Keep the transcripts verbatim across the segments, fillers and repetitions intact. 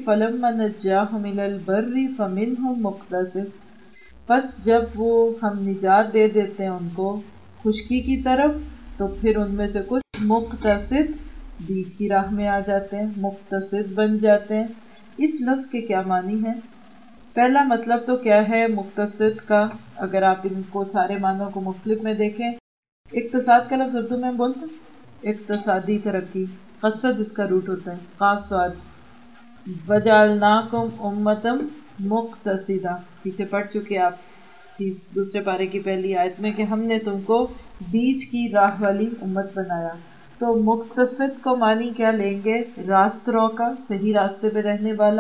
فَلَمَّا نَجَّاهُمْ إِلَى الْبَرِّ فَمِنْهُمْ مُقْتَصِدٌ، پس جب وہ ہم نجات دے دیتے ہیں ان کو خشکی کی طرف تو پھر ان میں سے کچھ مقتصد بیچ کی راہ میں آ جاتے ہیں، مقتصد بن جاتے ہیں۔ اس لفظ کے کیا معنی ہے؟ پہلا مطلب تو کیا ہے مقتصد کا، اگر آپ ان کو سارے معنوں کو مختلف میں دیکھیں، اقتصاد کا لفظ اردو میں بولتے ہیں اقتصادی ترقی، قصد اس کا روٹ ہوتا ہے، قاف صاد۔ وَجَعَلْنَاكُمْ أُمَّةً مُقْتَصِدًا، پیچھے پڑھ چکے آپ اس دوسرے پارے کی پہلی آیت میں کہ ہم نے تم کو بیچ کی راہ والی امت بنایا۔ تو مقتصد کو معنی کیا لیں گے؟ راست رو کا، صحیح راستے پہ رہنے والا۔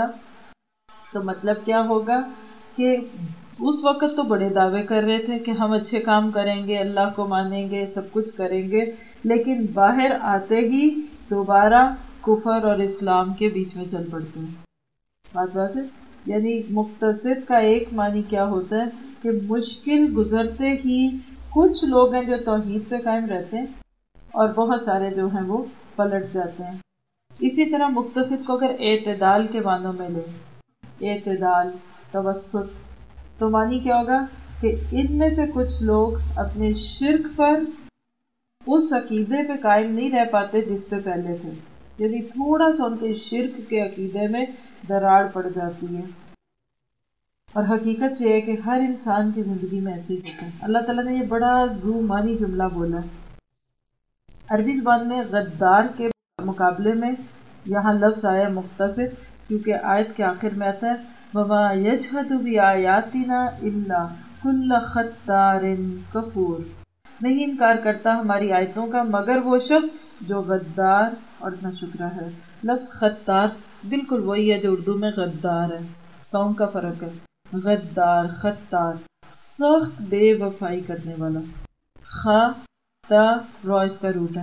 تو مطلب کیا ہوگا کہ اس وقت تو بڑے دعوے کر رہے تھے کہ ہم اچھے کام کریں گے، اللہ کو مانیں گے، سب کچھ کریں گے، لیکن باہر آتے ہی دوبارہ کفر اور اسلام کے بیچ میں چل پڑتے ہیں۔ بات بات ہے، یعنی مقتصد کا ایک معنی کیا ہوتا ہے کہ مشکل گزرتے ہی کچھ لوگ ہیں جو توحید پہ قائم رہتے ہیں اور بہت سارے جو ہیں وہ پلٹ جاتے ہیں۔ اسی طرح مقتصد کو اگر اعتدال کے معنوں میں لیں، اعتدال، توسط، تو معنی کیا ہوگا کہ ان میں سے کچھ لوگ اپنے شرک پر اس عقیدے پہ قائم نہیں رہ پاتے جس پہ پہلے تھے، یعنی تھوڑا سا ان کے شرک کے عقیدے میں دراڑ پڑ جاتی ہے۔ اور حقیقت یہ ہے کہ ہر انسان کی زندگی میں ایسے ہی ہوتا ہے۔ اللہ تعالیٰ نے یہ بڑا ذو معنی جملہ بولا ہے۔ عربی زبان میں غدار کے مقابلے میں یہاں لفظ آیا مقتصد، کیونکہ آیت کے آخر میں آتا ہے وَمَا يَجْحَدُ بِآيَاتِنَا إِلَّا كُلَّ خَتَّارٍ كَفُورٍ، نہیں انکار کرتا ہماری آیتوں کا مگر وہ شخص جو غدار اور ناشکرا ہے۔ لفظ خطار بالکل وہی ہے جو اردو میں غدار ہے، ساؤنڈ کا فرق ہے۔ غدار، خطار، سخت بے وفائی کرنے والا، خا تا رو اس کا روٹ ہے۔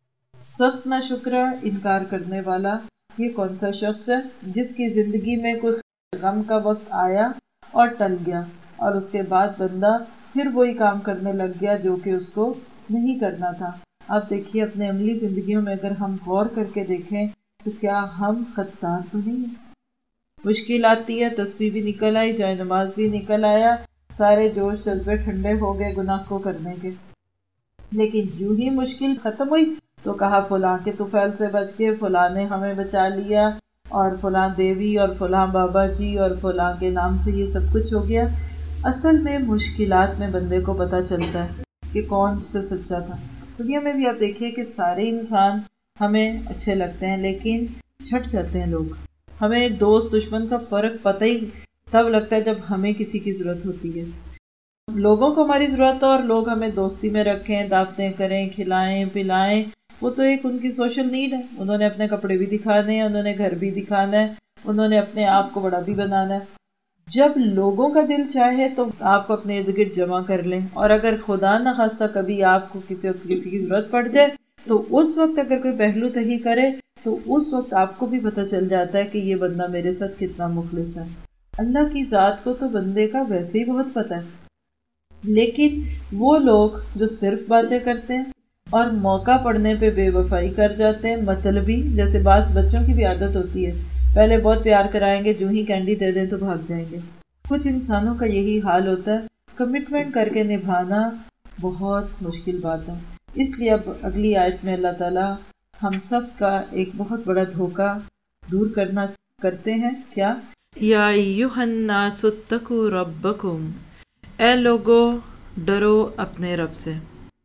سخت ناشکرا، انکار کرنے والا، یہ کون سا شخص ہے جس کی زندگی میں کوئی غم کا وقت آیا اور ٹل گیا اور اس کے بعد بندہ پھر وہی کام کرنے لگ گیا جو کہ اس کو نہیں کرنا تھا۔ آپ دیکھیے اپنے عملی زندگیوں میں اگر ہم غور کر کے دیکھیں تو کیا ہم خطار تو نہیں ہیں؟ مشکل آتی ہے، تسبیح بھی نکل آئی، جائے نماز بھی نکل آیا، سارے جوش جذبے ٹھنڈے ہو گئے گناہ کو کرنے کے، لیکن جو ہی مشکل ختم ہوئی تو کہا فلاں کے طفیل سے بچ کے فلاں نے ہمیں بچا لیا، اور فلاں دیوی اور فلاں بابا جی اور فلاں کے نام سے یہ سب کچھ ہو گیا۔ اصل میں مشکلات میں بندے کو پتہ چلتا ہے کہ کون سے سچا تھا۔ دنیا میں بھی آپ دیکھیے کہ سارے انسان ہمیں اچھے لگتے ہیں لیکن چھٹ جاتے ہیں لوگ۔ ہمیں دوست دشمن کا فرق پتہ ہی تب لگتا ہے جب ہمیں کسی کی ضرورت ہوتی ہے۔ لوگوں کو ہماری ضرورت ہے اور لوگ ہمیں دوستی میں رکھیں، دعوتیں کریں، کھلائیں پلائیں، وہ تو ایک ان کی سوشل نیڈ ہے۔ انہوں نے اپنے کپڑے بھی دکھانے ہیں، انہوں نے گھر بھی دکھانا ہے، انہوں نے اپنے آپ کو بڑا بھی بنانا ہے۔ جب لوگوں کا دل چاہے تو آپ کو اپنے ارد گرد جمع کر لیں، اور اگر خدا نخواستہ کبھی آپ کو کسی وقت کسی کی ضرورت پڑ جائے تو اس وقت اگر کوئی پہلو تہی کرے تو اس وقت آپ کو بھی پتہ چل جاتا ہے کہ یہ بندہ میرے ساتھ کتنا مخلص ہے۔ اللہ کی ذات کو تو بندے کا ویسے ہی بہت پتہ ہے، لیکن وہ لوگ جو صرف باتیں کرتے ہیں اور موقع پڑنے پہ بے وفائی کر جاتے ہیں، مطلبی، جیسے بعض بچوں کی بھی عادت ہوتی ہے، پہلے بہت پیار کرائیں گے، جو ہی کینڈی دے دیں تو بھاگ جائیں گے۔ کچھ انسانوں کا یہی حال ہوتا ہے، کمٹمنٹ کر کے نبھانا بہت مشکل بات ہے۔ اس لیے اب اگلی آیت میں اللہ تعالیٰ ہم سب کا ایک بہت بڑا دھوکہ دور کرنا کرتے ہیں۔ کیا؟ یا ایھا الناس اتقوا ربکم، اے لوگو ڈرو اپنے رب سے،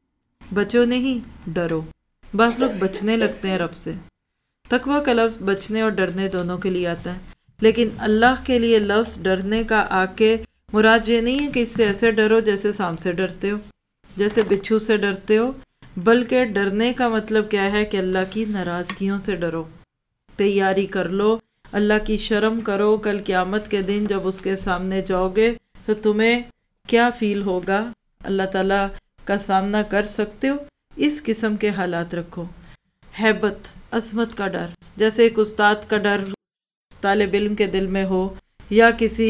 بچو نہیں ڈرو۔ بعض لوگ بچنے لگتے ہیں رب سے۔ تقویٰ کا لفظ بچنے اور ڈرنے دونوں کے لیے آتا ہے، لیکن اللہ کے لیے لفظ ڈرنے کا آ کے مراد یہ نہیں ہے کہ اس سے ایسے ڈرو جیسے سانپ سے ڈرتے ہو، جیسے بچھو سے ڈرتے ہو، بلکہ ڈرنے کا مطلب کیا ہے کہ اللہ کی ناراضگیوں سے ڈرو، تیاری کر لو، اللہ کی شرم کرو۔ کل قیامت کے دن جب اس کے سامنے جاؤ گے تو تمہیں کیا فیل ہوگا، اللہ تعالیٰ کا سامنا کر سکتے ہو، اس قسم کے حالات رکھو۔ ہیبت، عظمت کا ڈر، جیسے ایک استاد کا ڈر طالب علم کے دل میں ہو، یا کسی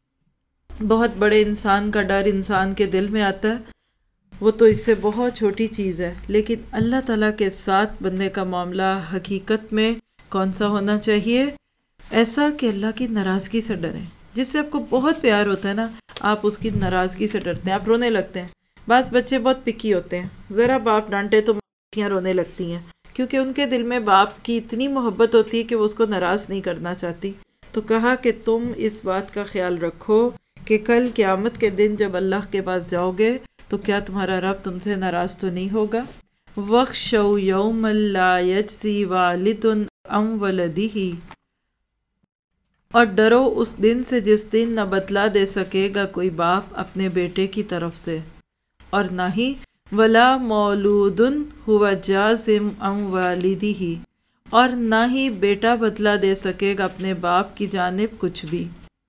بہت بڑے انسان کا ڈر انسان کے دل میں آتا ہے، وہ تو اس سے بہت چھوٹی چیز ہے، لیکن اللہ تعالیٰ کے ساتھ بندے کا معاملہ حقیقت میں کون سا ہونا چاہیے؟ ایسا کہ اللہ کی ناراضگی سے ڈریں. جس سے آپ کو بہت پیار ہوتا ہے نا، آپ اس کی ناراضگی سے ڈرتے ہیں، آپ رونے لگتے ہیں. بعض بچے بہت پکی ہوتے ہیں، ذرا باپ ڈانٹے تو ماں رونے لگتی ہیں، کیونکہ ان کے دل میں باپ کی اتنی محبت ہوتی ہے کہ وہ اس کو ناراض نہیں کرنا چاہتی. تو کہا کہ تم اس بات کا خیال رکھو کہ کل قیامت کے دن جب اللہ کے پاس جاؤ گے تو کیا تمہارا رب تم سے ناراض تو نہیں ہوگا. وَاخْشَوْا يَوْمًا لَا يَجْزِي وَالِدٌ عَنْ وَلَدِهِ، اور ڈرو اس دن سے جس دن نہ بدلا دے سکے گا کوئی باپ اپنے بیٹے کی طرف سے، اور نہ ہی ولا مولود ہوا جازم عن والدہ، اور نہ ہی بیٹا بدلا دے سکے گا اپنے باپ کی جانب کچھ بھی.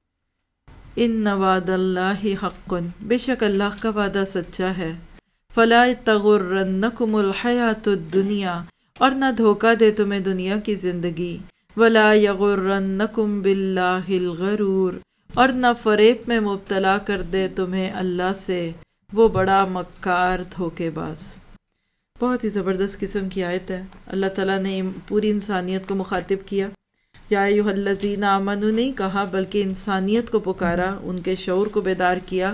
ان وعد اللہ حق، بے شک اللہ کا وعدہ سچا ہے. فلا تغرنکم الحیات الدنیا، اور نہ دھوکہ دے تمہیں دنیا کی زندگی. ولا یغرنکم باللہ الغرور، اور نہ فریب میں مبتلا کر دے تمہیں اللہ سے وہ بڑا مکار دھوکے باز. بہت ہی زبردست قسم کی آیت ہے. اللہ تعالیٰ نے پوری انسانیت کو مخاطب کیا. یا ایھا الذین آمنوا نہیں کہا، بلکہ انسانیت کو پکارا، ان کے شعور کو بیدار کیا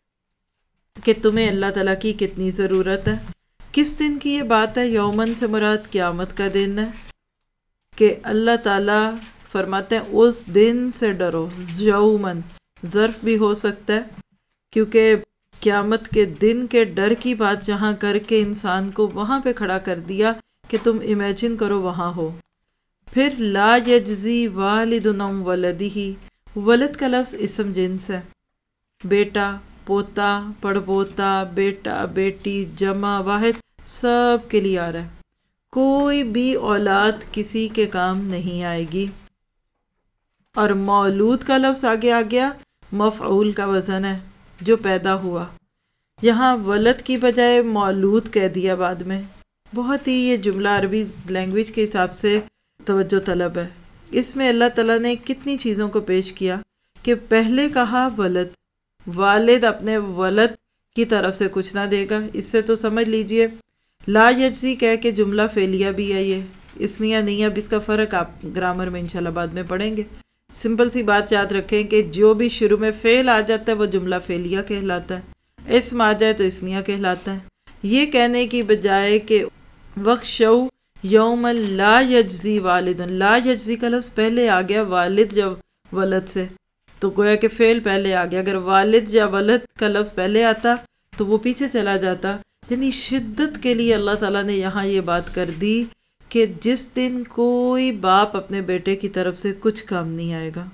کہ تمہیں اللہ تعالیٰ کی کتنی ضرورت ہے. کس دن کی یہ بات ہے؟ یومن سے مراد قیامت کا دن ہے، کہ اللہ تعالیٰ فرماتے ہیں اس دن سے ڈرو. یومن ظرف بھی ہو سکتا ہے، کیونکہ قیامت کے دن کے ڈر کی بات جہاں کر کے انسان کو وہاں پہ کھڑا کر دیا کہ تم امیجن کرو وہاں ہو. پھر لا یجزی والد عن ولدہ، ولد کا لفظ اسم جنس ہے، بیٹا، پوتا، پڑپوتا، بیٹا، بیٹی، جمع، واحد، سب کے لیے آ رہا ہے. کوئی بھی اولاد کسی کے کام نہیں آئے گی. اور مولود کا لفظ آگے آ گیا، مفعول کا وزن ہے، جو پیدا ہوا. یہاں ولد کی بجائے مولود کہہ دیا بعد میں. بہت ہی یہ جملہ عربی لینگویج کے حساب سے توجہ طلب ہے. اس میں اللہ تعالیٰ نے کتنی چیزوں کو پیش کیا کہ پہلے کہا ولد، والد اپنے ولد کی طرف سے کچھ نہ دے گا. اس سے تو سمجھ لیجئے لا یجزی کہہ کے جملہ فعلیہ بھی ہے، یہ اسمیہ نہیں ہے. اب اس کا فرق آپ گرامر میں انشاءاللہ بعد میں پڑھیں گے. سمپل سی بات یاد رکھیں کہ جو بھی شروع میں فعل آ جاتا ہے وہ جملہ فعلیہ کہلاتا ہے، اسم آ جائے تو اسمیہ کہلاتا ہے. یہ کہنے کی بجائے کہ وَاخْشَوْا یوما لا یجزی والد، لا یجزی کا لفظ پہلے آ گیا والد یا ولد سے، تو گویا کہ فعل پہلے آ گیا. اگر والد یا ولد کا لفظ پہلے آتا تو وہ پیچھے چلا جاتا. یعنی شدت کے لیے اللہ تعالیٰ نے یہاں یہ بات کر دی کہ جس دن کوئی باپ اپنے بیٹے کی طرف سے کچھ کام نہیں آئے گا.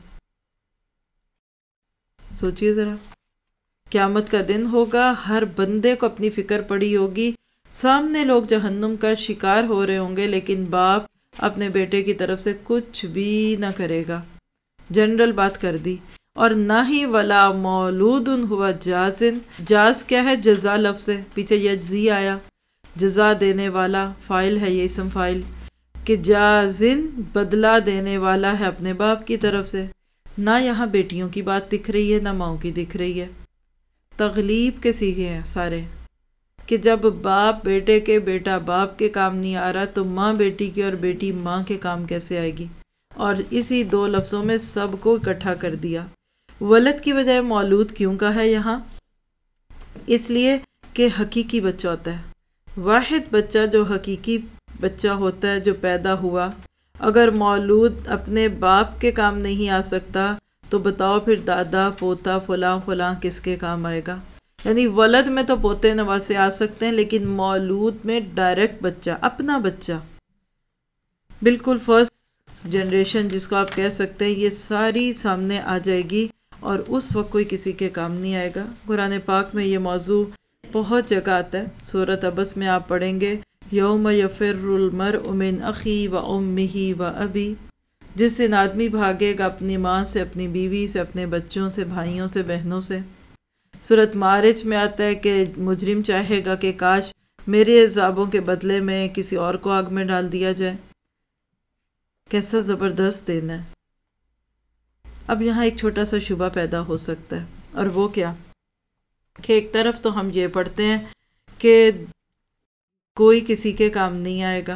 سوچئے ذرا، قیامت کا دن ہوگا، ہر بندے کو اپنی فکر پڑی ہوگی، سامنے لوگ جہنم کا شکار ہو رہے ہوں گے، لیکن باپ اپنے بیٹے کی طرف سے کچھ بھی نہ کرے گا. جنرل بات کر دی. اور نہ ہی ولا مولود ہوا جازن، جاز کیا ہے؟ جزا لفظ ہے، پیچھے یجزی آیا، جزا دینے والا، فائل ہے یہ اسم فائل، کہ جازن بدلہ دینے والا ہے اپنے باپ کی طرف سے. نہ یہاں بیٹیوں کی بات دکھ رہی ہے، نہ ماؤں کی دکھ رہی ہے. تغلیب کے سیغے ہیں سارے، کہ جب باپ بیٹے کے، بیٹا باپ کے کام نہیں آ رہا تو ماں بیٹی کی اور بیٹی ماں کے کام کیسے آئے گی. اور اسی دو لفظوں میں سب کو اکٹھا کر دیا. ولد کی بجائے مولود کیوں کہا ہے یہاں؟ اس لیے کہ حقیقی بچہ ہوتا ہے، واحد بچہ جو حقیقی بچہ ہوتا ہے جو پیدا ہوا. اگر مولود اپنے باپ کے کام نہیں آ سکتا تو بتاؤ پھر دادا، پوتا، فلاں فلاں کس کے کام آئے گا؟ یعنی ولد میں تو پوتے نواسے آ سکتے ہیں، لیکن مولود میں ڈائریکٹ بچہ، اپنا بچہ، بالکل فرسٹ جنریشن جس کو آپ کہہ سکتے ہیں، یہ ساری سامنے آ جائے گی اور اس وقت کوئی کسی کے کام نہیں آئے گا. قرآن پاک میں یہ موضوع بہت جگہ آتا ہے. سورۃ عبس میں آپ پڑھیں گے یوم یفر المرء من اخی و امہ و ابی، جس دن آدمی بھاگے گا اپنی ماں سے، اپنی بیوی سے، اپنے بچوں سے، بھائیوں سے، بہنوں سے. سورۃ معارج میں آتا ہے کہ مجرم چاہے گا کہ کاش میرے عذابوں کے بدلے میں کسی اور کو آگ میں ڈال دیا جائے. کیسا زبردست دن ہے. اب یہاں ایک چھوٹا سا شبہ پیدا ہو سکتا ہے، اور وہ کیا کہ ایک طرف تو ہم یہ پڑھتے ہیں کہ کوئی کسی کے کام نہیں آئے گا،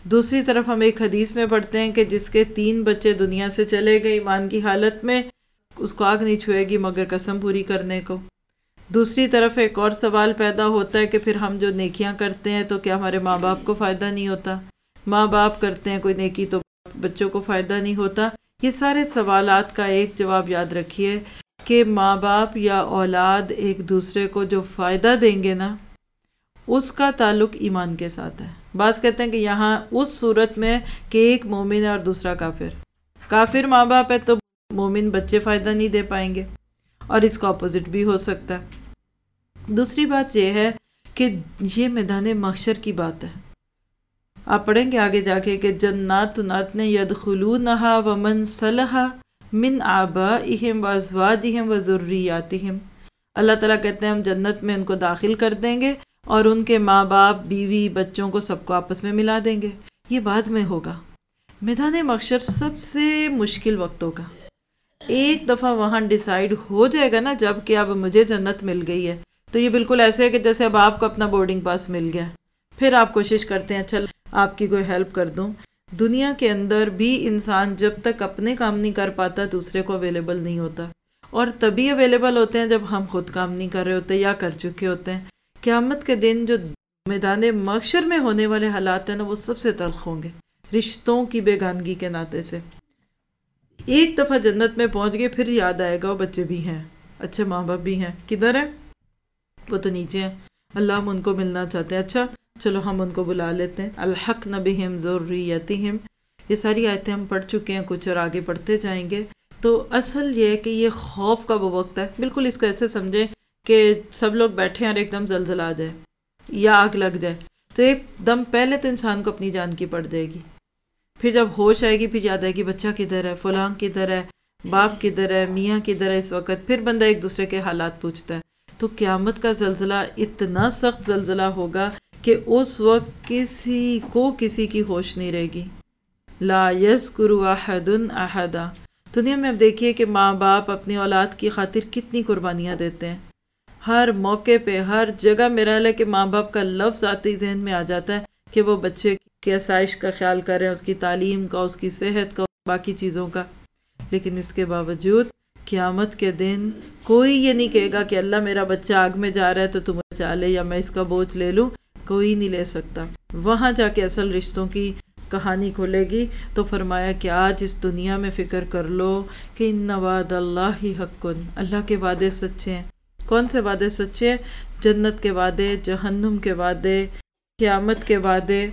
دوسری طرف ہم ایک حدیث میں پڑھتے ہیں کہ جس کے تین بچے دنیا سے چلے گئے ایمان کی حالت میں، اس کو آگ نہیں چھوئے گی مگر قسم پوری کرنے کو۔ دوسری طرف ایک اور سوال پیدا ہوتا ہے کہ پھر ہم جو نیکیاں کرتے ہیں تو کیا ہمارے ماں باپ کو فائدہ نہیں ہوتا؟ ماں باپ کرتے ہیں کوئی نیکی تو بچوں کو فائدہ نہیں ہوتا؟ یہ سارے سوالات کا ایک جواب یاد رکھیے کہ ماں باپ یا اولاد ایک دوسرے کو جو فائدہ دیں گے نا، اس کا تعلق ایمان کے ساتھ ہے۔ بعض کہتے ہیں کہ یہاں اس صورت میں کہ ایک مومن ہے اور دوسرا کافر، کافر ماں باپ ہے تو مومن بچے فائدہ نہیں دے پائیں گے، اور اس کا اپوزٹ بھی ہو سکتا ہے۔ دوسری بات یہ ہے کہ یہ میدان محشر کی بات ہے۔ آپ پڑھیں گے آگے جا کے کہ جنات نات نے یدخلونہا ومن صلح من آبائہم وازواجہم وذریاتہم، اللہ تعالیٰ کہتے ہیں ہم جنت میں ان کو داخل کر دیں گے اور ان کے ماں باپ، بیوی، بچوں کو سب کو آپس میں ملا دیں گے۔ یہ بعد میں ہوگا۔ میدان محشر سب سے مشکل وقتوں کا، ایک دفعہ وہاں ڈیسائیڈ ہو جائے گا نا جب کہ اب مجھے جنت مل گئی ہے، تو یہ بالکل ایسے ہے کہ جیسے اب آپ کو اپنا بورڈنگ پاس مل گیا، پھر آپ کوشش کرتے ہیں چل آپ کی کوئی ہیلپ کر دوں۔ دنیا کے اندر بھی انسان جب تک اپنے کام نہیں کر پاتا دوسرے کو اویلیبل نہیں ہوتا، اور تبھی اویلیبل ہوتے ہیں جب ہم خود کام نہیں کر رہے ہوتے یا کر چکے ہوتے ہیں۔ قیامت کے دن جو میدان محشر میں ہونے والے حالات ہیں نا، وہ سب سے تلخ ہوں گے رشتوں کی بیگانگی کے ناطے سے۔ ایک دفعہ جنت میں پہنچ گئے پھر یاد آئے گا وہ بچے بھی ہیں، اچھے ماں باپ بھی ہیں، کدھر ہیں؟ وہ تو نیچے ہیں، اللہ ہم ان کو ملنا چاہتے ہیں، اچھا چلو ہم ان کو بلا لیتے ہیں۔ الحقن بہم ذریتہم، یہ ساری آیتیں ہم پڑھ چکے ہیں کچھ اور آگے پڑھتے جائیں گے۔ تو اصل یہ ہے کہ یہ خوف کا وہ وقت ہے، بالکل اس کو ایسے سمجھیں کہ سب لوگ بیٹھے ہیں اور ایک دم زلزلہ آ جائے یا آگ لگ جائے، تو ایک دم پہلے تو انسان کو اپنی جان کی پڑ جائے گی، پھر جب ہوش آئے گی پھر یاد آئے گی بچہ کدھر ہے، فلاں کدھر ہے، باپ کدھر ہے، میاں کدھر ہے۔ اس وقت پھر بندہ ایک دوسرے کے حالات پوچھتا ہے۔ تو قیامت کا زلزلہ اتنا سخت زلزلہ ہوگا کہ اس وقت کسی کو کسی کی ہوش نہیں رہے گی۔ لا یذکر احد احدا، دنیا میں اب دیکھیے کہ ماں باپ اپنی اولاد کی خاطر کتنی قربانیاں دیتے ہیں، ہر موقع پہ ہر جگہ۔ میرا ہے کہ ماں باپ کا لفظ آتے ہی ذہن میں آ جاتا ہے کہ وہ بچے کی آسائش کا خیال کریں، اس کی تعلیم کا، اس کی صحت کا، باقی چیزوں کا۔ لیکن اس کے باوجود قیامت کے دن کوئی یہ نہیں کہے گا کہ اللہ میرا بچہ آگ میں جا رہا ہے تو تم بچا لے یا میں اس کا بوجھ لے لوں، کوئی نہیں لے سکتا۔ وہاں جا کے اصل رشتوں کی کہانی کھولے گی۔ تو فرمایا کہ آج اس دنیا میں فکر کر لو کہ ان وعد اللہ حق، اللہ کے وعدے سچے ہیں۔ کون سے وعدے سچے ہیں؟ جنت کے وعدے، جہنم کے وعدے، قیامت کے وعدے۔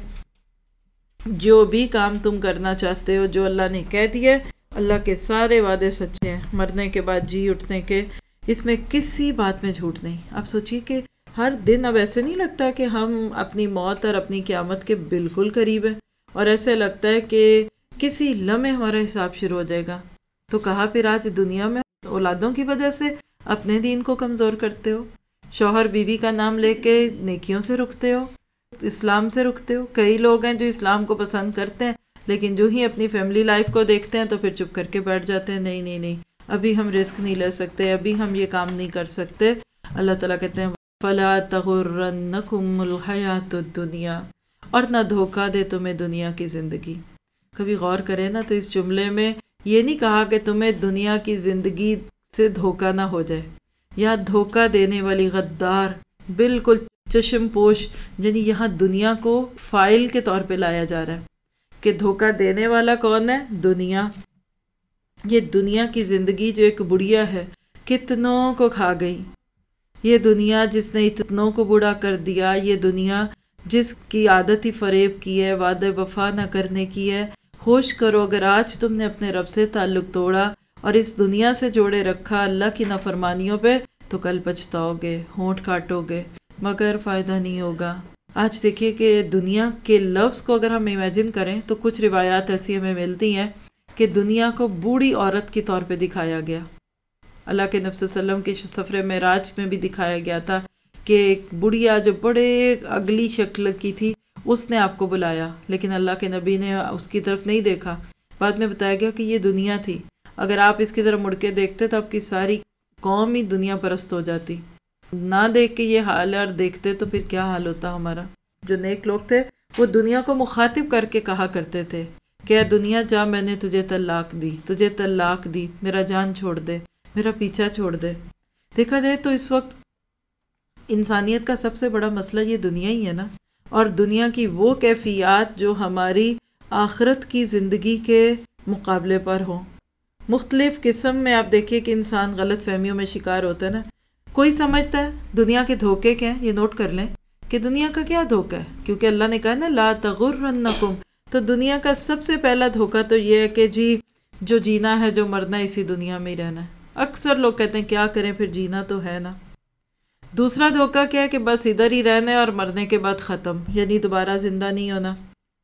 جو بھی کام تم کرنا چاہتے ہو جو اللہ نے کہہ دیا، اللہ کے سارے وعدے سچے ہیں، مرنے کے بعد جی اٹھنے کے، اس میں کسی بات میں جھوٹ نہیں۔ اب سوچئے کہ ہر دن اب ایسے نہیں لگتا کہ ہم اپنی موت اور اپنی قیامت کے بالکل قریب ہیں، اور ایسے لگتا ہے کہ کسی لمحے ہمارا حساب شروع ہو جائے گا۔ تو کہا پھر آج دنیا میں اولادوں کی وجہ سے اپنے دین کو کمزور کرتے ہو، شوہر بیوی کا نام لے کے نیکیوں سے رکتے ہو، اسلام سے رکتے ہو۔ کئی لوگ ہیں جو اسلام کو پسند کرتے ہیں لیکن جو ہی اپنی فیملی لائف کو دیکھتے ہیں تو پھر چپ کر کے بیٹھ جاتے ہیں، نہیں نہیں نہیں ابھی ہم رسک نہیں لے سکتے، ابھی ہم یہ کام نہیں کر سکتے۔ اللہ تعالیٰ کہتے ہیں فَلَا تَغُرَّنَّكُمُ الْحَيَاةُ الدُّنْيَا، اور نہ دھوکہ دے تمہیں دنیا کی زندگی۔ کبھی غور کریں نا تو اس جملے میں یہ نہیں کہا کہ تمہیں دنیا کی زندگی سے دھوکہ نہ ہو جائے، یا دھوکہ دینے والی غدار، بالکل چشم پوش، یعنی یہاں دنیا کو فائل کے طور پہ لایا جا رہا ہے کہ دھوکہ دینے والا کون ہے؟ دنیا۔ یہ دنیا کی زندگی جو ایک بڑھیا ہے، کتنوں کو کھا گئی۔ یہ دنیا جس نے اتنوں کو بوڑھا کر دیا، یہ دنیا جس کی عادت ہی فریب کی ہے، وعدہ وفا نہ کرنے کی ہے۔ ہوش کرو، اگر آج تم نے اپنے رب سے تعلق توڑا اور اس دنیا سے جوڑے رکھا اللہ کی نافرمانیوں پہ، تو کل پچھتاؤ گے، ہونٹ کاٹو گے، مگر فائدہ نہیں ہوگا۔ آج دیکھیے کہ دنیا کے لفظ کو اگر ہم امیجن کریں تو کچھ روایات ایسی ہمیں ملتی ہیں کہ دنیا کو بوڑھی عورت کے طور پہ دکھایا گیا۔ اللہ کے نبی صلی اللہ علیہ وسلم کی سفر معراج میں بھی دکھایا گیا تھا کہ ایک بڑھیا جو بڑے اگلی شکل کی تھی، اس نے آپ کو بلایا، لیکن اللہ کے نبی نے اس کی طرف نہیں دیکھا۔ بعد میں بتایا گیا کہ یہ دنیا تھی، اگر آپ اس کی طرف مڑ کے دیکھتے تو آپ کی ساری قوم ہی دنیا پرست ہو جاتی۔ نہ دیکھ کے یہ حال ہے، اور دیکھتے تو پھر کیا حال ہوتا ہمارا۔ جو نیک لوگ تھے وہ دنیا کو مخاطب کر کے کہا کرتے تھے کہ اے دنیا جا، میں نے تجھے طلاق دی، تجھے طلاق دی، میرا جان چھوڑ دے، میرا پیچھا چھوڑ دے۔ دیکھا جائے تو اس وقت انسانیت کا سب سے بڑا مسئلہ یہ دنیا ہی ہے نا، اور دنیا کی وہ کیفیات جو ہماری آخرت کی زندگی کے مقابلے پر ہوں۔ مختلف قسم میں آپ دیکھیے کہ انسان غلط فہمیوں میں شکار ہوتا ہے نا۔ کوئی سمجھتا ہے دنیا کے دھوکے کیا ہیں، یہ نوٹ کر لیں کہ دنیا کا کیا دھوکا ہے، کیونکہ اللہ نے کہا نا لا تغرنکم، تو دنیا کا سب سے پہلا دھوکا تو یہ ہے کہ جی جو جینا ہے، جو مرنا ہے، اسی دنیا میں ہی رہنا ہے۔ اکثر لوگ کہتے ہیں کیا کریں، پھر جینا تو ہے نا۔ دوسرا دھوکا کیا ہے کہ بس ادھر ہی رہنا ہے اور مرنے کے بعد ختم، یعنی دوبارہ زندہ نہیں ہونا۔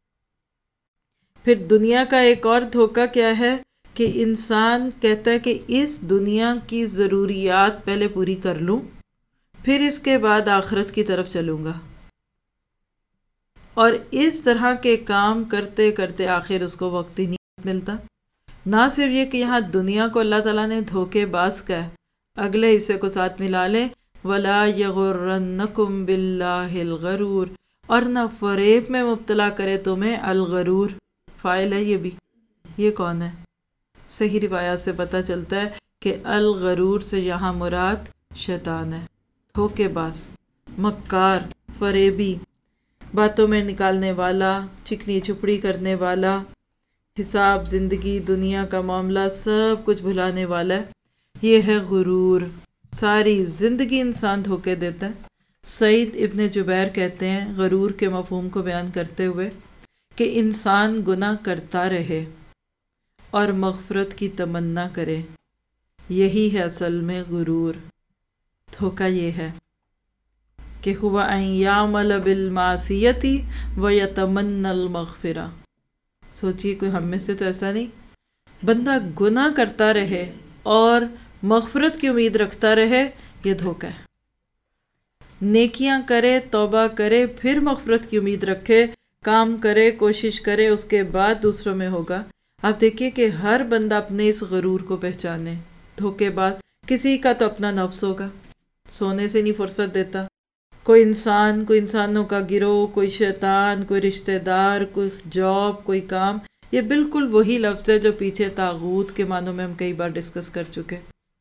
پھر دنیا کا ایک اور دھوکا کیا ہے کہ انسان کہتا ہے کہ اس دنیا کی ضروریات پہلے پوری کر لوں، پھر اس کے بعد آخرت کی طرف چلوں گا، اور اس طرح کے کام کرتے کرتے آخر اس کو وقت ہی نہیں ملتا۔ نہ صرف یہ کہ یہاں دنیا کو اللہ تعالیٰ نے دھوکے باز کا ہے، اگلے حصے کو ساتھ ملا لیں وَلَا يَغُرَّنَّكُمْ بِاللَّهِ الْغَرُورُ، اور نہ فریب میں مبتلا کرے تمہیں الغرور، فاعل ہے یہ بھی۔ یہ کون ہے؟ صحیح روایات سے پتہ چلتا ہے کہ الغرور سے یہاں مراد شیطان ہے، دھوکے باز، مکار، فریبی، باتوں میں نکالنے والا، چکنی چھپڑی کرنے والا، حساب، زندگی، دنیا کا معاملہ سب کچھ بھلانے والا ہے۔ یہ ہے غرور، ساری زندگی انسان دھوکے دیتا ہے۔ سعید ابن جبیر کہتے ہیں غرور کے مفہوم کو بیان کرتے ہوئے کہ انسان گناہ کرتا رہے اور مغفرت کی تمنا کرے، یہی ہے اصل میں غرور۔ دھوکا یہ ہے کہ ہوا ان یعمل بالمعصیۃ ویتمنی المغفرہ۔ سوچئے کوئی ہم میں سے تو ایسا نہیں، بندہ گناہ کرتا رہے اور مغفرت کی امید رکھتا رہے، یہ دھوکا ہے۔ نیکیاں کرے، توبہ کرے، پھر مغفرت کی امید رکھے، کام کرے، کوشش کرے، اس کے بعد دوسروں میں ہوگا۔ آپ دیکھیے کہ ہر بندہ اپنے اس غرور کو پہچانے، دھوکے باز۔ کسی کا تو اپنا نفس ہوگا، سونے سے نہیں فرصت دیتا، کوئی انسان، کوئی انسانوں کا گروہ، کوئی شیطان، کوئی رشتہ دار، کوئی جاب، کوئی کام۔ یہ بالکل وہی لفظ ہے جو پیچھے طاغوت کے معنوں میں ہم کئی بار ڈسکس کر چکے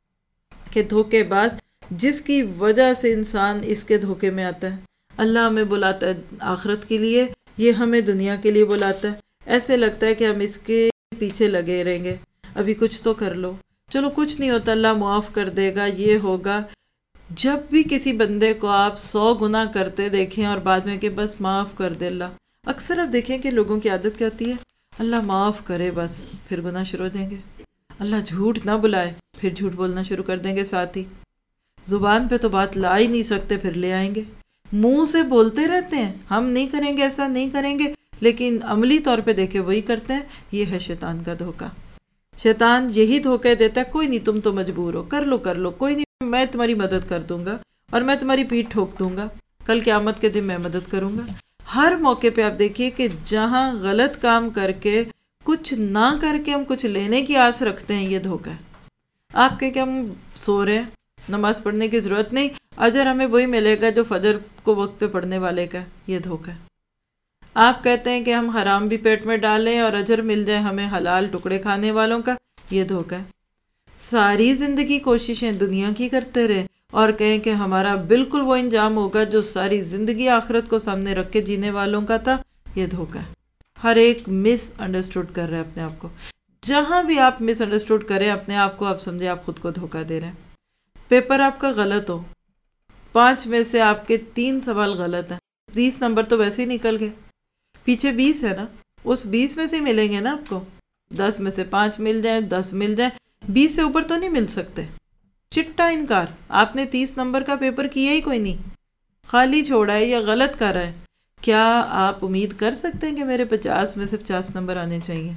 کہ دھوکے باز جس کی وجہ سے انسان اس کے دھوکے میں آتا ہے۔ اللہ ہمیں بلاتا ہے آخرت کے لیے، یہ ہمیں دنیا کے لیے بلاتا ہے۔ ایسے لگتا ہے کہ ہم اس کے پیچھے لگے رہیں گے، ابھی کچھ تو کر لو، چلو کچھ نہیں ہوتا، اللہ معاف کر دے گا، یہ ہوگا۔ جب بھی کسی بندے کو آپ سو گناہ کرتے دیکھیں اور بعد میں کہ بس معاف کر دے اللہ، اکثر آپ دیکھیں کہ لوگوں کی عادت کیا ہوتی ہے، اللہ معاف کرے بس، پھر گناہ شروع ہو جائیں گے۔ اللہ جھوٹ نہ بلائے، پھر جھوٹ بولنا شروع کر دیں گے ساتھ ہی۔ زبان پہ تو بات لا ہی نہیں سکتے، پھر لے آئیں گے۔ منہ سے بولتے رہتے ہیں ہم نہیں کریں گے، ایسا نہیں کریں گے، لیکن عملی طور پہ دیکھے وہی کرتے ہیں۔ یہ ہے شیطان کا دھوکا۔ شیطان یہی دھوکے دیتا ہے، کوئی نہیں تم تو مجبور ہو، کر لو کر لو، کوئی نہیں میں تمہاری مدد کر دوں گا اور میں تمہاری پیٹھ ٹھوک دوں گا، کل قیامت کے دن میں مدد کروں گا۔ ہر موقع پہ آپ دیکھیے کہ جہاں غلط کام کر کے، کچھ نہ کر کے ہم کچھ لینے کی آس رکھتے ہیں، یہ دھوکا ہے۔ آپ کہیں کہ ہم سو رہے ہیں، نماز پڑھنے کی ضرورت نہیں، اجر ہمیں وہی ملے گا جو فجر کو وقت پہ پڑھنے والے کا، یہ دھوکا ہے۔ آپ کہتے ہیں کہ ہم حرام بھی پیٹ میں ڈالیں اور اجر مل جائے ہمیں حلال ٹکڑے کھانے والوں کا، یہ دھوکا ہے۔ ساری زندگی کوششیں دنیا کی کرتے رہے اور کہیں کہ ہمارا بالکل وہ انجام ہوگا جو ساری زندگی آخرت کو سامنے رکھ کے جینے والوں کا تھا، یہ دھوکا ہے۔ ہر ایک مس انڈرسٹوڈ کر رہے ہیں اپنے آپ کو۔ جہاں بھی آپ مس انڈرسٹوڈ کریں اپنے آپ کو، آپ سمجھے آپ خود کو دھوکا دے رہے ہیں۔ پیپر آپ کا غلط ہو، پانچ میں سے آپ کے تین سوال غلط ہیں، تیس نمبر تو ویسے ہی نکل گئے، پیچھے بیس ہے نا، اس بیس میں سے ملیں گے نا آپ کو، دس میں سے پانچ مل جائیں، دس مل جائیں، بیس سے اوپر تو نہیں مل سکتے۔ چٹا انکار، آپ نے تیس نمبر کا پیپر کیا ہی کوئی نہیں، خالی چھوڑا ہے یا غلط کر رہا ہے۔ کیا آپ امید کر سکتے ہیں کہ میرے پچاس میں سے پچاس نمبر آنے چاہیے؟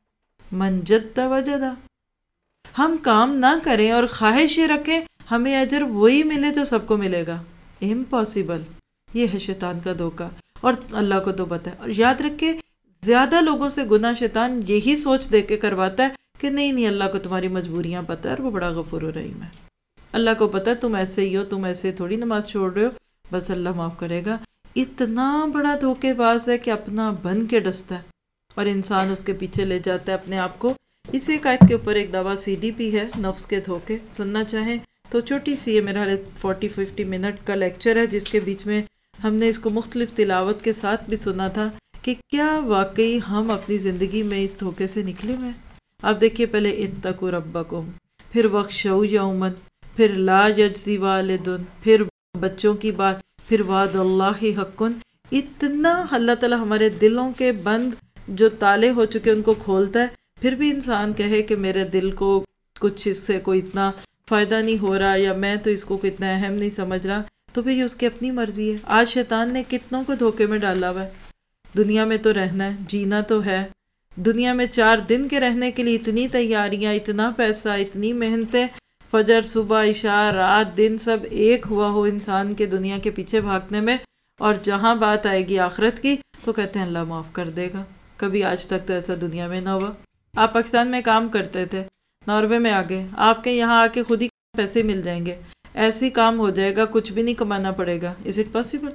من جد وجدہ۔ ہم کام نہ کریں اور خواہش یہ رکھیں ہمیں اجر وہی ملے جو سب کو ملے گا، امپاسبل۔ یہ ہے شیطان کا دھوکا، اور اللہ کو تو پتہ ہے۔ اور یاد رکھے زیادہ لوگوں سے گناہ شیطان یہی سوچ دے کے کرواتا ہے کہ نہیں نہیں اللہ کو تمہاری مجبوریاں پتہ ہے اور وہ بڑا غفور و رحیم ہے، اللہ کو پتہ ہے تم ایسے ہی ہو، تم ایسے تھوڑی نماز چھوڑ رہے ہو، بس اللہ معاف کرے گا۔ اتنا بڑا دھوکے باز ہے کہ اپنا بن کے ڈستا ہے اور انسان اس کے پیچھے لے جاتا ہے اپنے آپ کو. اس ایک آیت کے اوپر ایک دوا سی ڈی بھی ہے، نفس کے دھوکے. سننا چاہیں تو چھوٹی سی ہے، میرا فورٹی ففٹی منٹ کا لیکچر ہے جس کے بیچ میں ہم نے اس کو مختلف تلاوت کے ساتھ بھی سنا تھا کہ کیا واقعی ہم اپنی زندگی میں اس دھوکے سے نکلے ہوئے ہیں. آپ دیکھیے، پہلے اتقوا ربکم، پھر وخشوا یوما، پھر لا یجزی والدن، پھر بچوں کی بات، پھر وعد اللہ حق. اتنا اللہ تعالیٰ ہمارے دلوں کے بند جو تالے ہو چکے ان کو کھولتا ہے، پھر بھی انسان کہے کہ میرے دل کو کچھ اس سے کوئی اتنا فائدہ نہیں ہو رہا، یا میں تو اس کو اتنا اہم نہیں سمجھ رہا، تو پھر یہ اس کی اپنی مرضی ہے. آج شیطان نے کتنوں کو دھوکے میں ڈالا ہوا ہے. دنیا میں تو رہنا ہے، جینا تو ہے. دنیا میں چار دن کے رہنے کے لیے اتنی تیاریاں، اتنا پیسہ، اتنی محنتیں، فجر، صبح، عشاء، رات، دن سب ایک ہوا ہو انسان کے دنیا کے پیچھے بھاگنے میں. اور جہاں بات آئے گی آخرت کی تو کہتے ہیں اللہ معاف کر دے گا. کبھی آج تک تو ایسا دنیا میں نہ ہوا. آپ پاکستان میں کام کرتے تھے، ناروے میں آگے، آپ کے یہاں آ کے خود ہی پیسے مل جائیں گے، ایسے کام ہو جائے گا، کچھ بھی نہیں کمانا پڑے گا. Is it possible?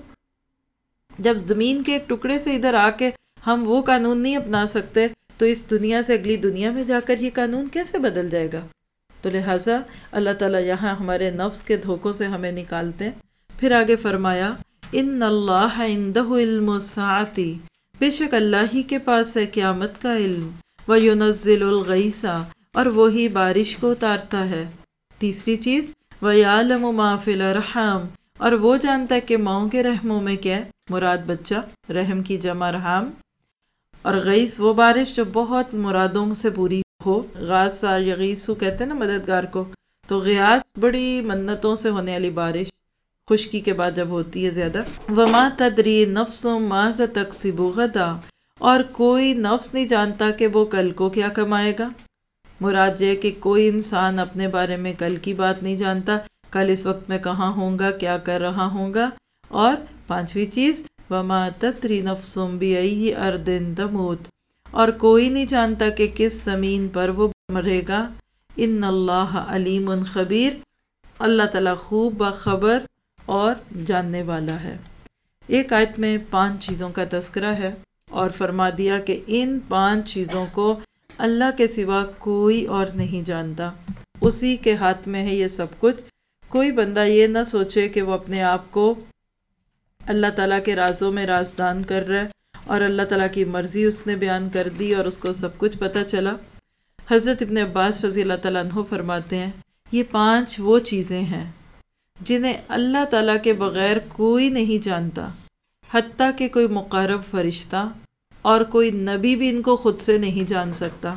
جب زمین کے ایک ٹکڑے سے ادھر آ کے ہم وہ قانون نہیں اپنا سکتے تو اس دنیا سے اگلی دنیا میں جا کر یہ قانون کیسے بدل جائے گا؟ تو لہٰذا اللہ تعالیٰ یہاں ہمارے نفس کے دھوکوں سے ہمیں نکالتے ہیں. پھر آگے فرمایا ان اللہ عندہ علم الساعۃ، بے شک اللہ ہی کے پاس ہے قیامت کا علم، وینزل الغیث، اور وہی بارش کو اتارتا ہے. تیسری چیز ویعلم ما فی الارحام، اور وہ جانتا ہے کہ ماؤں کے رحموں میں کیا ہے، مراد بچہ، رحم کی جمع رحام. اور غیث وہ بارش جو بہت مرادوں سے پوری ہو. غاثہ یغیثو کہتے ہیں نا مددگار کو، تو غیاث بڑی منتوں سے ہونے والی بارش، خشکی کے بعد جب ہوتی ہے زیادہ. وما تدری نفس ماذا تکسب غدا، اور کوئی نفس نہیں جانتا کہ وہ کل کو کیا کمائے گا. مراد یہ کہ کوئی انسان اپنے بارے میں کل کی بات نہیں جانتا، کل اس وقت میں کہاں ہوں گا، کیا کر رہا ہوں گا. اور پانچویں چیز وما تدری نفس بأی ارض تموت، اور کوئی نہیں جانتا کہ کس زمین پر وہ مرے گا. ان اللہ علیم خبیر، اللہ تعالیٰ خوب باخبر اور جاننے والا ہے. ایک آیت میں پانچ چیزوں کا تذکرہ ہے اور فرما دیا کہ ان پانچ چیزوں کو اللہ کے سوا کوئی اور نہیں جانتا، اسی کے ہاتھ میں ہے یہ سب کچھ. کوئی بندہ یہ نہ سوچے کہ وہ اپنے آپ کو اللہ تعالیٰ کے رازوں میں رازدان کر رہا ہے اور اللہ تعالیٰ کی مرضی اس نے بیان کر دی اور اس کو سب کچھ پتہ چلا. حضرت ابن عباس رضی اللہ تعالیٰ عنہ فرماتے ہیں یہ پانچ وہ چیزیں ہیں جنہیں اللہ تعالیٰ کے بغیر کوئی نہیں جانتا، حتیٰ کہ کوئی مقرب فرشتہ اور کوئی نبی بھی ان کو خود سے نہیں جان سکتا.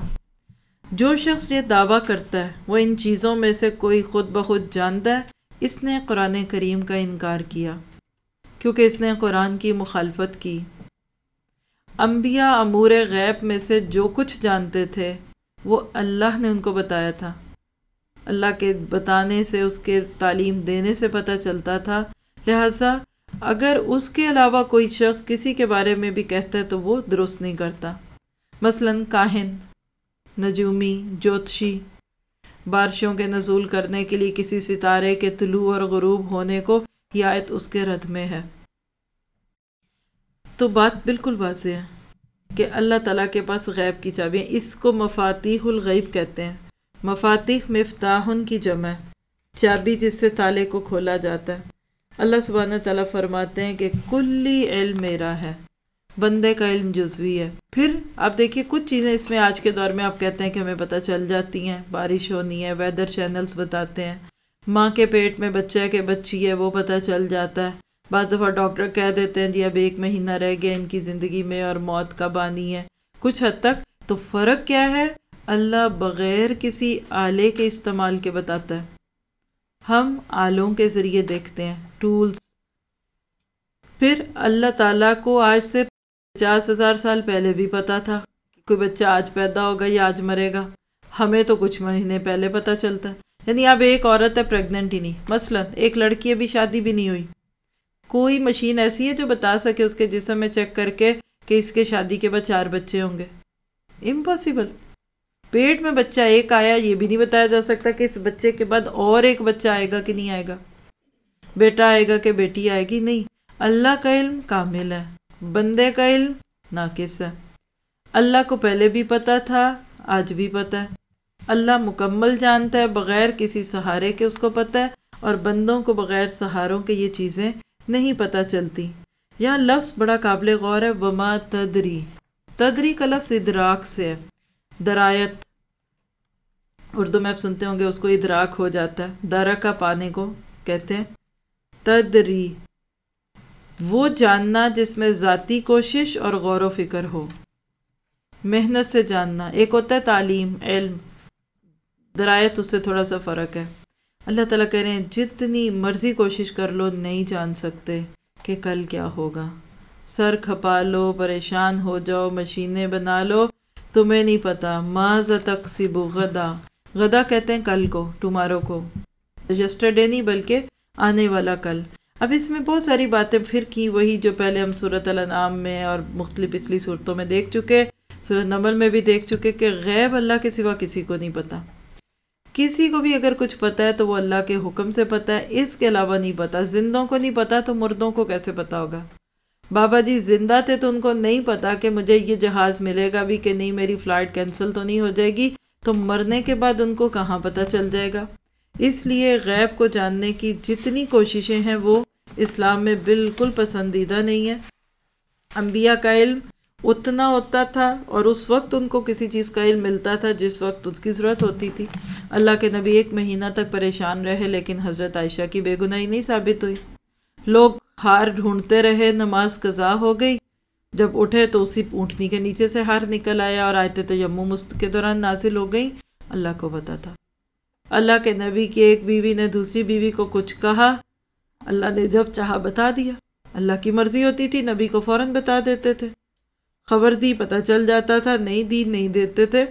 جو شخص یہ دعویٰ کرتا ہے وہ ان چیزوں میں سے کوئی خود بخود جانتا ہے، اس نے قرآن کریم کا انکار کیا کیونکہ اس نے قرآن کی مخالفت کی. انبیاء امور غیب میں سے جو کچھ جانتے تھے وہ اللہ نے ان کو بتایا تھا، اللہ کے بتانے سے، اس کے تعلیم دینے سے پتہ چلتا تھا. لہٰذا اگر اس کے علاوہ کوئی شخص کسی کے بارے میں بھی کہتا ہے تو وہ درست نہیں کرتا. مثلاً کاہن، نجومی، جوتشی، بارشوں کے نزول کرنے کے لیے کسی ستارے کے طلوع اور غروب ہونے کو، یہ آیت اس کے رد میں ہے. تو بات بالکل واضح ہے کہ اللہ تعالیٰ کے پاس غیب کی چابیاں، اس کو مفاتیح الغیب کہتے ہیں. مفاتیح مفتاحن کی جمع ہے، چابی جس سے تالے کو کھولا جاتا ہے. اللہ سبحانہ تعالیٰ فرماتے ہیں کہ کلی علم میرا ہے، بندے کا علم جزوی ہے. پھر آپ دیکھیے کچھ چیزیں اس میں آج کے دور میں آپ کہتے ہیں کہ ہمیں پتہ چل جاتی ہیں، بارش ہونی ہے، ویدر چینلز بتاتے ہیں، ماں کے پیٹ میں بچہ ہے کہ بچی ہے وہ پتہ چل جاتا ہے. بعض دفعہ ڈاکٹر کہہ دیتے ہیں جی اب ایک مہینہ رہ گیا ان کی زندگی میں اور موت کب آنی ہے. کچھ حد تک تو فرق کیا ہے، اللہ بغیر کسی آلے کے استعمال کے بتاتا ہے. ہم آلوں کے ذریعے دیکھتے ہیں، ٹولز. پھر اللہ تعالیٰ کو آج سے پچاس ہزار سال پہلے بھی پتا تھا کہ کوئی بچہ آج پیدا ہوگا یا آج مرے گا. ہمیں تو کچھ مہینے پہلے پتا چلتا ہے. یعنی اب ایک عورت ہے پریگننٹ ہی نہیں، مثلا ایک لڑکی ابھی شادی بھی نہیں ہوئی، کوئی مشین ایسی ہے جو بتا سکے اس کے جسم میں چیک کر کے کہ اس کے شادی کے بعد چار بچے ہوں گے؟ امپاسبل. پیٹ میں بچہ ایک آیا، یہ بھی نہیں بتایا جا سکتا کہ اس بچے کے بعد اور ایک بچہ آئے گا کہ نہیں آئے گا، بیٹا آئے گا کہ بیٹی آئے گی. نہیں، اللہ کا علم کامل ہے، بندے کا علم ناقص ہے۔ اللہ کو پہلے بھی پتا تھا، آج بھی پتا ہے۔ اللہ مکمل جانتا ہے، بغیر کسی سہارے کے اس کو پتا ہے، اور بندوں کو بغیر سہاروں کے یہ چیزیں نہیں پتا چلتی۔ یہاں لفظ بڑا قابل غور ہے، وما تدری۔ تدری کا لفظ ادراک سے ہے، درایت۔ اردو میں آپ سنتے ہوں گے اس کو ادراک ہو جاتا ہے، درکا پانے کو کہتے ہیں۔ تدری وہ جاننا جس میں ذاتی کوشش اور غور و فکر ہو، محنت سے جاننا۔ ایک ہوتا ہے تعلیم، علم، درایت اس سے تھوڑا سا فرق ہے۔ اللہ تعالیٰ کہہ رہے ہیں جتنی مرضی کوشش کر لو نہیں جان سکتے کہ کل کیا ہوگا۔ سر کھپا لو، پریشان ہو جاؤ، مشینیں بنا لو، تمہیں نہیں پتا ماذا تکسب غدا۔ غدا کہتے ہیں کل کو، ٹمارو کو، یسٹرڈے نہیں بلکہ آنے والا کل۔ اب اس میں بہت ساری باتیں پھر کی، وہی جو پہلے ہم سورۃ الانعام میں اور مختلف پچھلی صورتوں میں دیکھ چکے، سورۃ نمل میں بھی دیکھ چکے کہ غیب اللہ کے سوا کسی کو نہیں پتا۔ کسی کو بھی اگر کچھ پتا ہے تو وہ اللہ کے حکم سے پتا ہے، اس کے علاوہ نہیں پتا۔ زندوں کو نہیں پتا تو مردوں کو کیسے پتا ہوگا؟ بابا جی زندہ تھے تو ان کو نہیں پتا کہ مجھے یہ جہاز ملے گا بھی کہ نہیں، میری فلائٹ کینسل تو نہیں ہو جائے گی، تو مرنے کے بعد ان کو کہاں پتا چل جائے گا؟ اس لیے غیب کو جاننے کی جتنی کوششیں ہیں وہ اسلام میں بالکل پسندیدہ نہیں ہے۔ انبیاء کا علم اتنا ہوتا تھا اور اس وقت ان کو کسی چیز کا علم ملتا تھا جس وقت اس کی ضرورت ہوتی تھی۔ اللہ کے نبی ایک مہینہ تک پریشان رہے لیکن حضرت عائشہ کی بے گناہی نہیں ثابت ہوئی۔ لوگ ہار ڈھونڈتے رہے، نماز قضا ہو گئی، جب اٹھے تو اسی اونٹنی کے نیچے سے ہار نکل آیا اور آیت تیمم اس کے دوران نازل ہو گئی۔ اللہ کو پتا تھا۔ اللہ کے نبی کی ایک بیوی نے دوسری بیوی کو کچھ کہا، اللہ نے جب چاہا بتا دیا۔ اللہ کی مرضی ہوتی تھی نبی کو فوراً بتا دیتے تھے، خبر دی پتہ چل جاتا تھا، نہیں دی نہیں دیتے تھے۔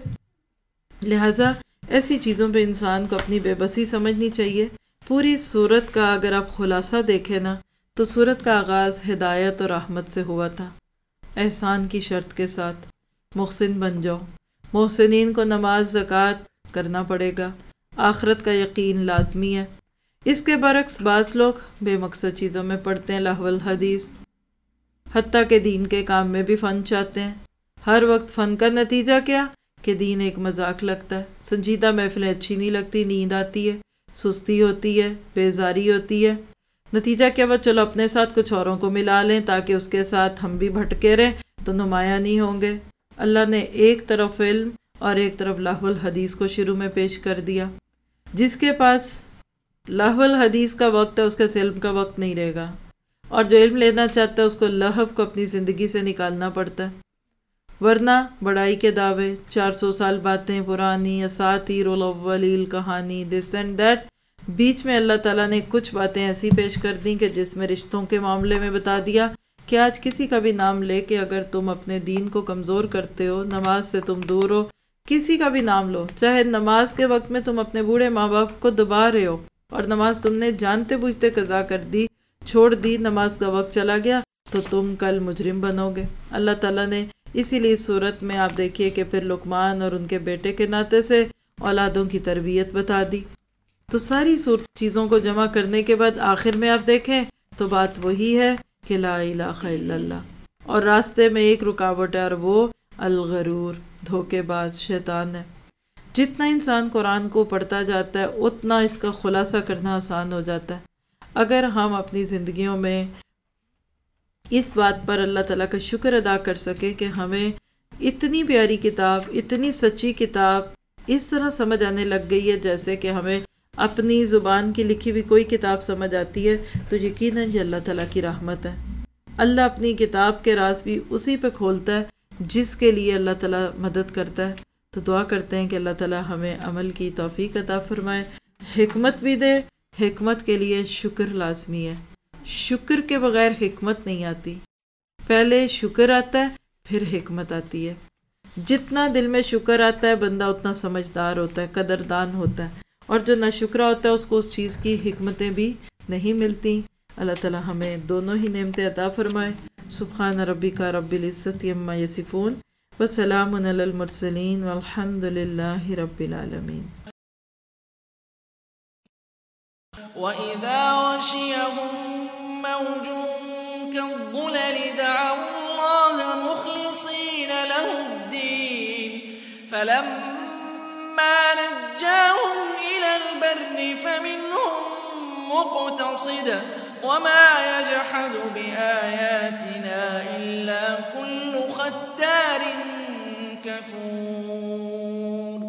لہٰذا ایسی چیزوں پہ انسان کو اپنی بے بسی سمجھنی چاہیے۔ پوری سورت کا اگر آپ خلاصہ دیکھیں نا تو سورت کا آغاز ہدایت اور رحمت سے ہوا تھا، احسان کی شرط کے ساتھ، محسن بن جاؤ۔ محسنین کو نماز، زکوٰۃ کرنا پڑے گا، آخرت کا یقین لازمی ہے۔ اس کے برعکس بعض لوگ بے مقصد چیزوں میں پڑھتے ہیں، لہو الحدیث، حتیٰ کہ دین کے کام میں بھی فن چاہتے ہیں۔ ہر وقت فن کا نتیجہ کیا کہ دین ایک مذاق لگتا ہے، سنجیدہ محفلیں اچھی نہیں لگتی، نیند آتی ہے، سستی ہوتی ہے، بیزاری ہوتی ہے۔ نتیجہ کیا ہوا؟ چلو اپنے ساتھ کچھ اوروں کو ملا لیں تاکہ اس کے ساتھ ہم بھی بھٹکے رہیں تو نمایاں نہیں ہوں گے۔ اللہ نے ایک طرف علم اور ایک طرف لہو الحدیث کو شروع میں پیش کر دیا۔ جس کے پاس لہو الحدیث کا وقت ہے اس کے علم کا وقت نہیں رہے گا، اور جو علم لینا چاہتا ہے اس کو لہو کو اپنی زندگی سے نکالنا پڑتا ہے۔ ورنہ بڑائی کے دعوے، چار سو سال باتیں پرانی، اساطیر الاولین کہانی، دس اینڈ دیٹ، بیچ میں اللہ تعالیٰ نے کچھ باتیں ایسی پیش کر دیں کہ جس میں رشتوں کے معاملے میں بتا دیا کہ آج کسی کا بھی نام لے کے اگر تم اپنے دین کو کمزور کرتے ہو، نماز سے تم دور ہو، کسی کا بھی نام لو، چاہے نماز کے وقت میں تم اپنے بوڑھے ماں باپ کو دبا رہے ہو اور نماز تم نے جانتے بوجھتے قضا کر دی، چھوڑ دی، نماز کا وقت چلا گیا تو تم کل مجرم بنو گے۔ اللہ تعالیٰ نے اسی لیے اس صورت میں آپ دیکھیے کہ پھر لقمان اور ان کے بیٹے کے ناطے سے اولادوں کی تربیت بتا دی۔ تو ساری صورت چیزوں کو جمع کرنے کے بعد آخر میں آپ دیکھیں تو بات وہی ہے کہ لا الہ الا اللہ، اور راستے میں ایک رکاوٹ ہے اور وہ الغرور، دھوکے باز شیطان ہے۔ جتنا انسان قرآن کو پڑھتا جاتا ہے اتنا اس کا خلاصہ کرنا آسان ہو جاتا ہے۔ اگر ہم اپنی زندگیوں میں اس بات پر اللہ تعالیٰ کا شکر ادا کر سکے کہ ہمیں اتنی پیاری کتاب، اتنی سچی کتاب اس طرح سمجھ آنے لگ گئی ہے جیسے کہ ہمیں اپنی زبان کی لکھی ہوئی کوئی کتاب سمجھ آتی ہے، تو یقیناً یہ اللہ تعالیٰ کی رحمت ہے۔ اللہ اپنی کتاب کے راز بھی اسی پہ کھولتا ہے جس کے لیے اللہ تعالیٰ مدد کرتا ہے۔ تو دعا کرتے ہیں کہ اللہ تعالیٰ ہمیں عمل کی توفیق عطا فرمائے، حکمت بھی دے۔ حکمت کے لیے شکر لازمی ہے، شکر کے بغیر حکمت نہیں آتی۔ پہلے شکر آتا ہے پھر حکمت آتی ہے۔ جتنا دل میں شکر آتا ہے بندہ اتنا سمجھدار ہوتا ہے، قدردان ہوتا ہے، اور جو ناشکرا ہوتا ہے اس کو اس چیز کی حکمتیں بھی نہیں ملتی۔ اللہ تعالیٰ ہمیں دونوں ہی نعمتیں عطا فرمائے۔ سبحان ربک رب العزت عما یصفون وسلام علی المرسلین والحمد للہ رب العالمین۔ وَإِذَا غَشِيَهُم مَّوْجٌ كالظلل دعوا الله مخلصين له الدين فلما نجاهم إلى البر فمنهم مقتصد وما يجحد بآياتنا إلا كل ختار كفور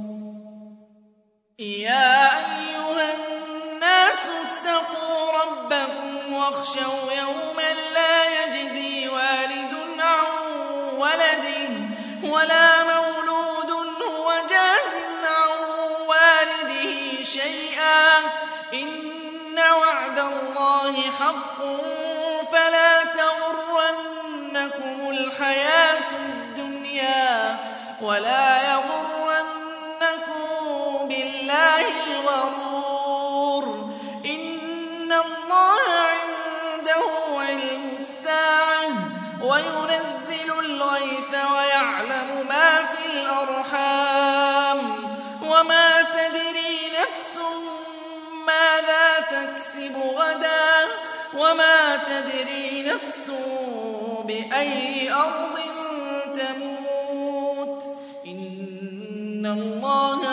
يا أيها الناس اتقوا ربكم واخشوا يوما لا يجزي والد عن ولده ولا مولود هو جاز عن والده شيئا إن وعد الله حق فلا تغرنكم الحياة الدنيا ولا يغرنكم بالله الغرور إن الله عنده علم الساعة وينزل الغيث ويعلم ما في الأرحام وما تدري نفس ماذا تكسب غدا وما تدري نفس بأي أرض تموت إن الله